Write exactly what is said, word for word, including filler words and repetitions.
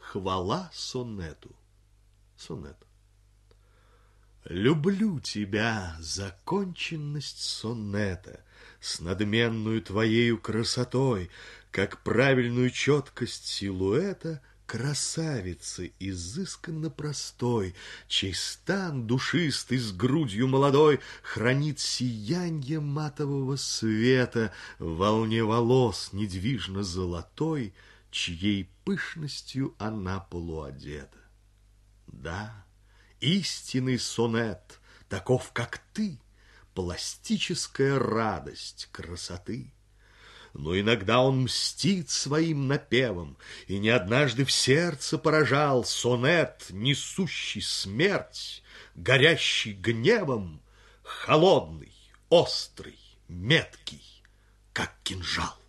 Хвала сонету. Сонет. Люблю тебя, законченность сонета, с надменную твоею красотой, как правильную четкость силуэта красавицы изысканно простой, чей стан душистый с грудью молодой хранит сиянье матового света в волне волос недвижно золотой, чьей пышностью она полуодета. Да, истинный сонет, таков, как ты, пластическая радость красоты. Но иногда он мстит своим напевом, и не однажды в сердце поражал сонет, несущий смерть, горящий гневом, холодный, острый, меткий, как кинжал.